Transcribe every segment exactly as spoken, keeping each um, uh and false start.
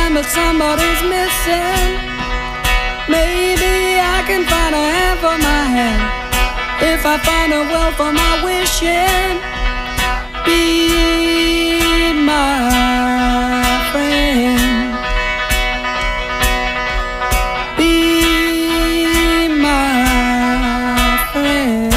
time, but somebody's missing. Maybe I can find a hand for my hand if I find a well for my wishing. Be my friend. Be my friend.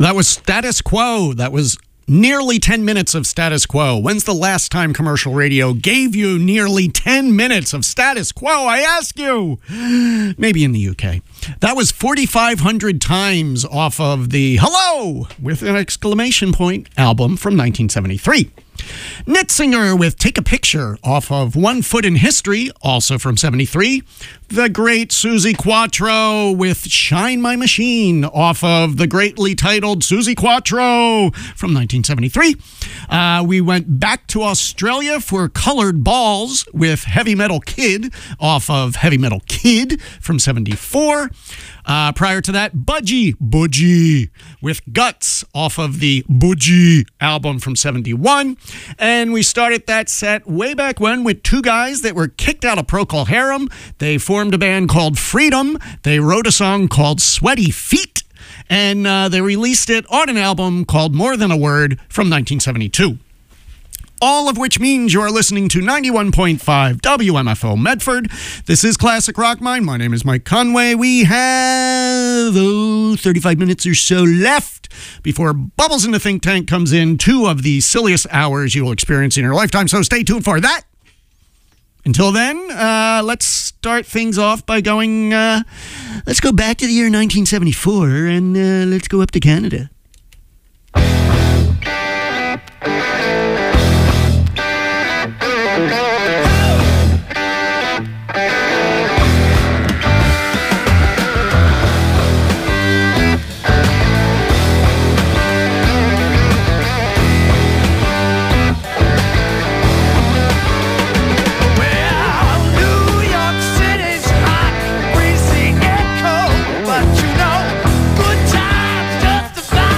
That was Status Quo. That was nearly ten minutes of Status Quo. When's the last time commercial radio gave you nearly ten minutes of Status Quo, I ask you? Maybe in the U K. That was forty-five hundred times off of the Hello with an exclamation point album from nineteen seventy-three. Nitsinger with Take a Picture off of One Foot in History, also from seventy-three. The great Suzi Quatro with Shine My Machine off of the greatly titled Suzi Quatro from nineteen seventy-three. Uh, we went back to Australia for Colored Balls with Heavy Metal Kid off of Heavy Metal Kid from seventy-four. Uh, prior to that, Budgie, Budgie with Guts off of the Budgie album from seventy-one. And we started that set way back when with two guys that were kicked out of Procol Harum. They formed a band called Freedom. They wrote a song called Sweaty Feet. And uh, they released it on an album called More Than a Word from nineteen seventy-two. All of which means you're listening to ninety-one point five W M F O Medford. This is Classic Rock Mind. My name is Mike Conway. We have oh, thirty-five minutes or so left before Bubbles in the Think Tank comes in. Two of the silliest hours you will experience in your lifetime, so stay tuned for that. Until then, uh, let's start things off by going, uh, let's go back to the year nineteen seventy-four and uh, let's go up to Canada. But you know, good times justify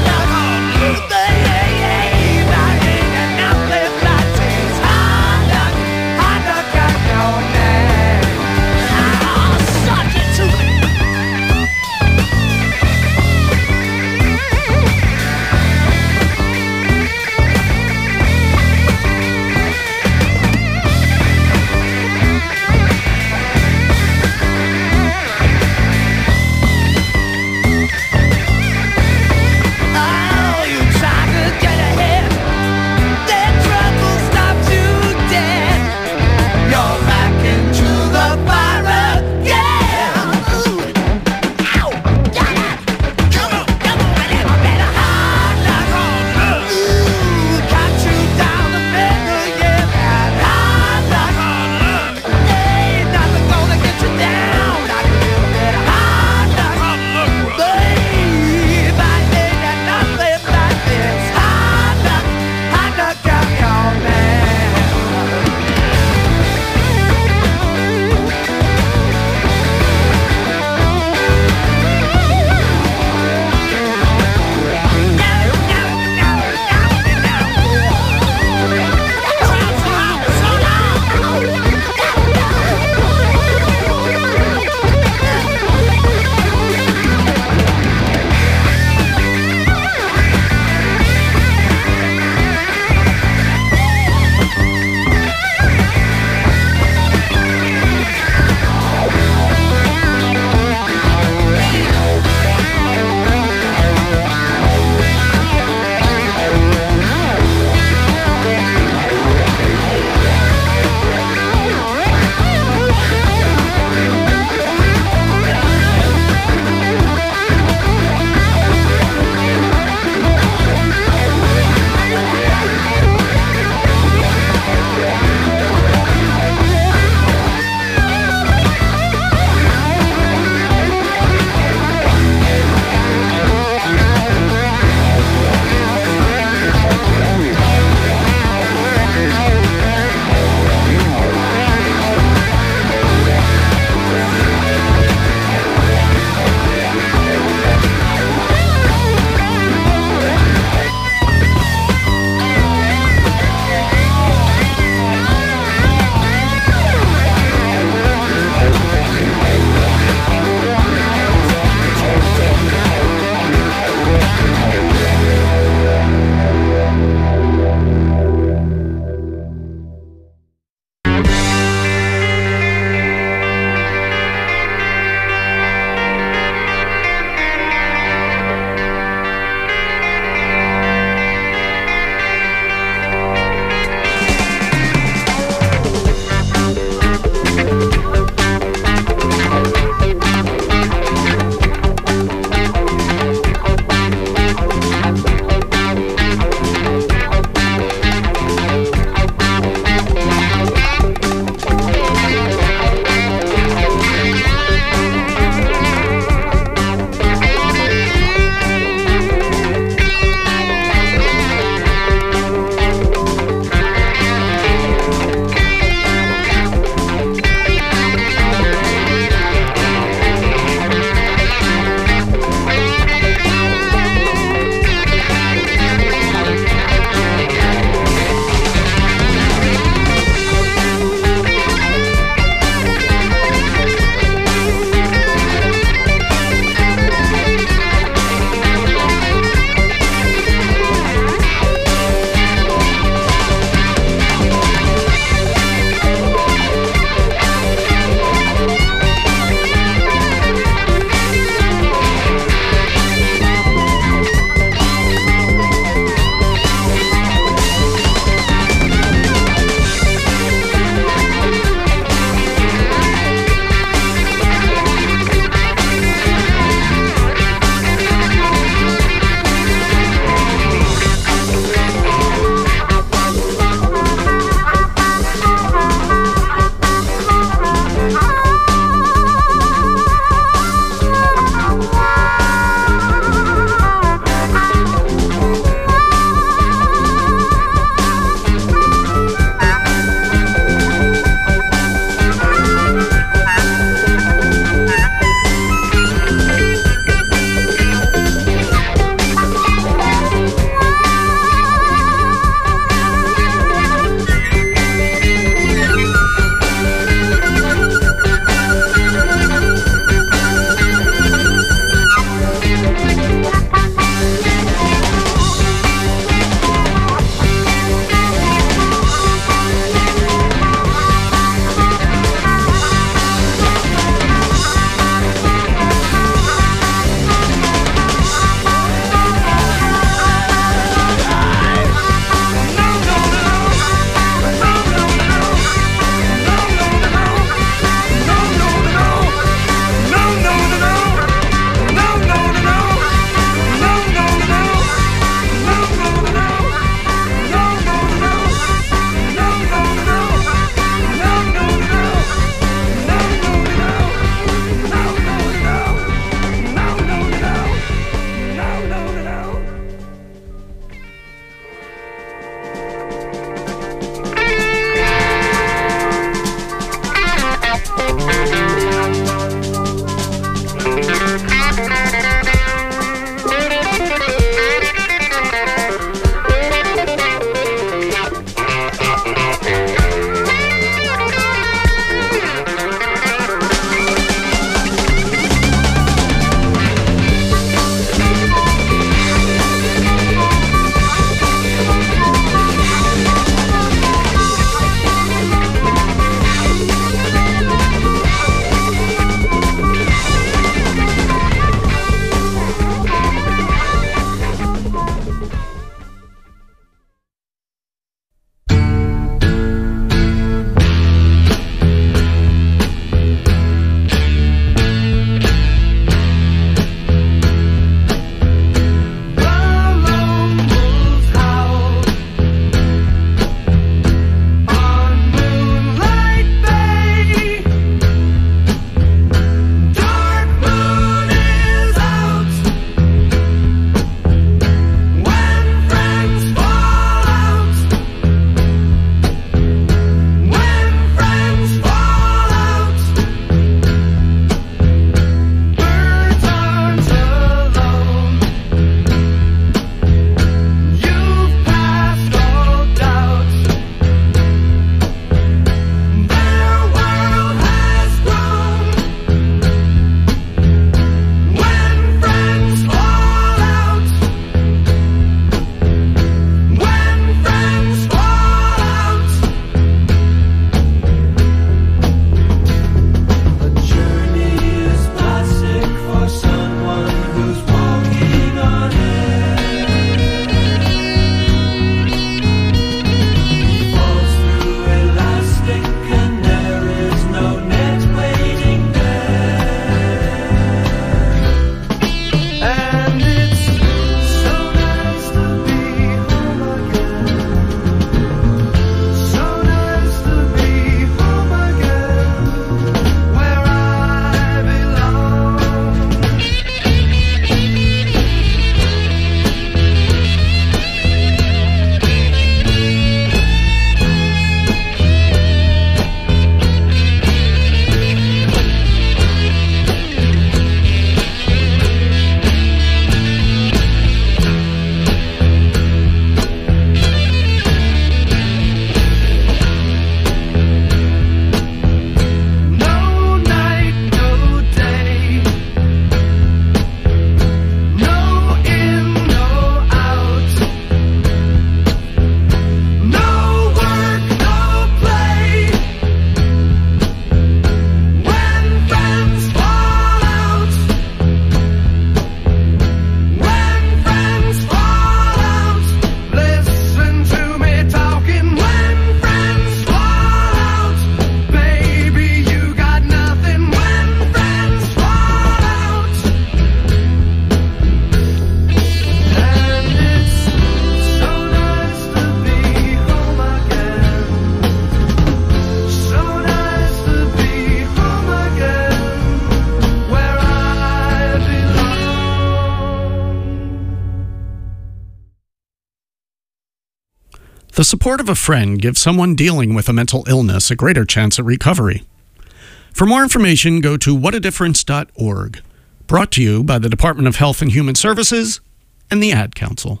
The support of a friend gives someone dealing with a mental illness a greater chance at recovery. For more information, go to what a difference dot org. Brought to you by the Department of Health and Human Services and the Ad Council.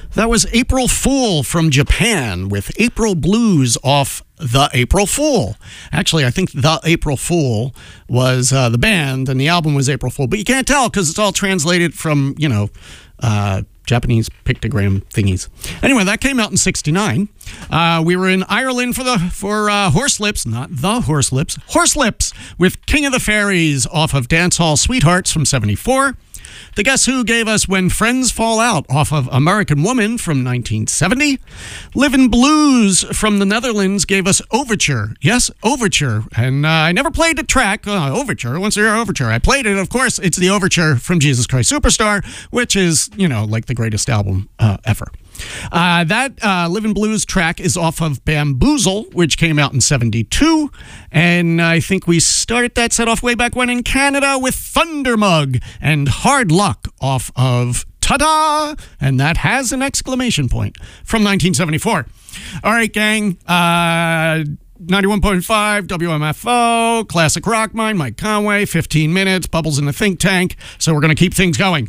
That was April Fool from Japan with April Blues off The April Fool. Actually, I think The April Fool was uh, the band and the album was April Fool. But you can't tell because it's all translated from, you know, uh, Japanese pictogram thingies. Anyway, that came out in sixty-nine. Uh, we were in Ireland for the for uh, Horse Lips, not the Horse Lips, Horse Lips with King of the Fairies off of Dance Hall Sweethearts from seventy-four. The Guess Who gave us When Friends Fall Out off of American Woman from nineteen seventy. Livin' Blues from the Netherlands gave us Overture. Yes, Overture. And uh, I never played the track, uh, Overture. Once your Overture. I played it, of course. It's the Overture from Jesus Christ Superstar, which is, you know, like the greatest album uh, ever. Uh, that uh, Livin' Blues track is off of Bamboozle, which came out in seventy-two. And I think we started that set off way back when in Canada with Thundermug and Hard Luck off of Ta-da! And that has an exclamation point from nineteen seventy-four. All right, gang. Uh, ninety-one point five W M F O, Classic Rock Mine, Mike Conway, fifteen minutes, Bubbles in the Think Tank. So we're going to keep things going.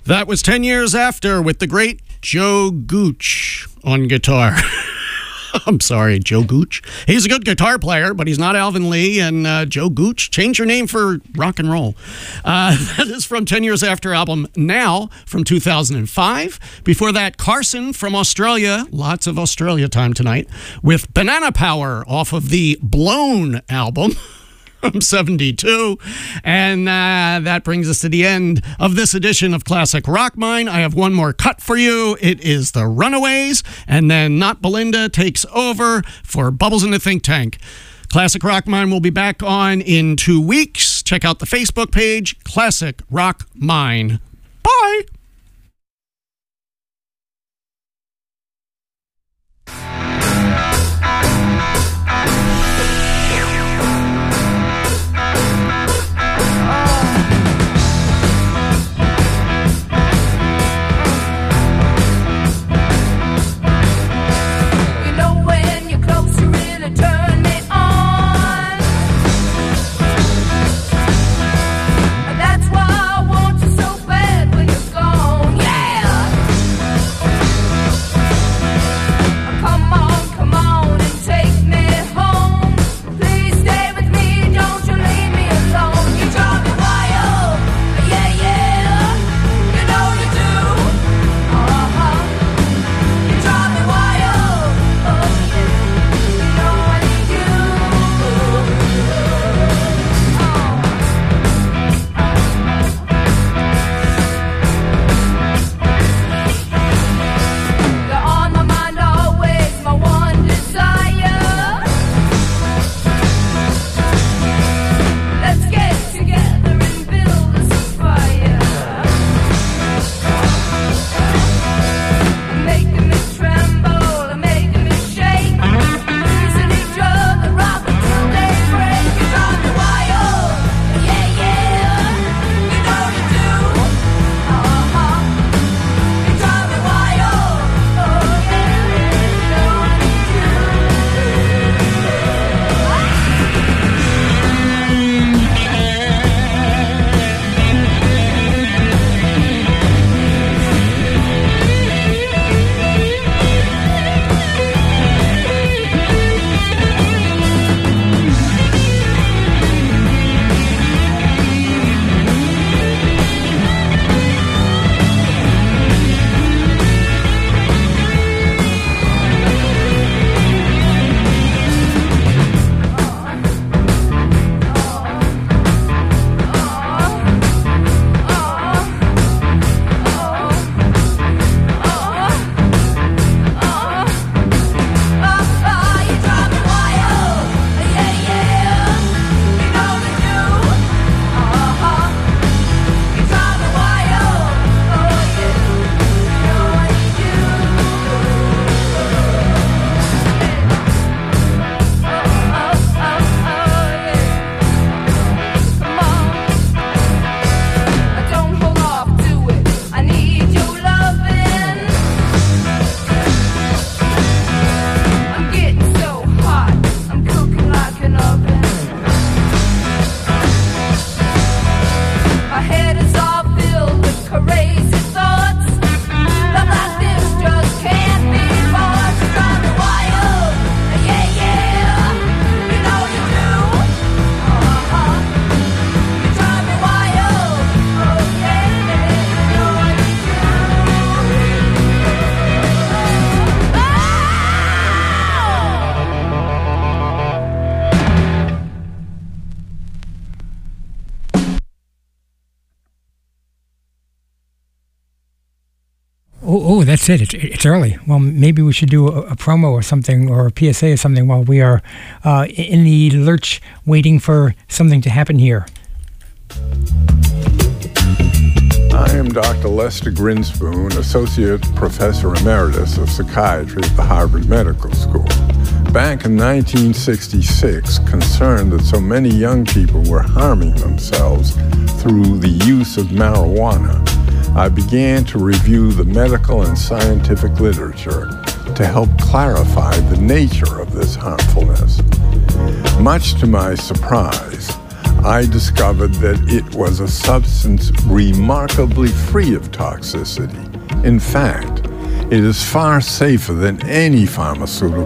That was ten years after with the great Joe Gooch on guitar. I'm sorry, Joe Gooch. He's a good guitar player, but he's not Alvin Lee. And uh, Joe Gooch, change your name for rock and roll. Uh, that is from ten years after album Now from two thousand five. Before that, Carson from Australia. Lots of Australia time tonight. With Banana Power off of the Blown album. From seventy-two. And uh, that brings us to the end of this edition of Classic Rock Mine. I have one more cut for you. It is the Runaways, and then Not Belinda takes over for Bubbles in the Think Tank. Classic Rock Mine will be back on in two weeks. Check out the Facebook page, Classic Rock Mine. Bye! Oh, oh, that's it. It's, it's early. Well, maybe we should do a, a promo or something, or a P S A or something while we are uh, in the lurch waiting for something to happen here. I am Doctor Lester Grinspoon, Associate Professor Emeritus of Psychiatry at the Harvard Medical School. Back in nineteen sixty-six, concerned that so many young people were harming themselves through the use of marijuana, I began to review the medical and scientific literature to help clarify the nature of this harmfulness. Much to my surprise, I discovered that it was a substance remarkably free of toxicity. In fact, it is far safer than any pharmaceutical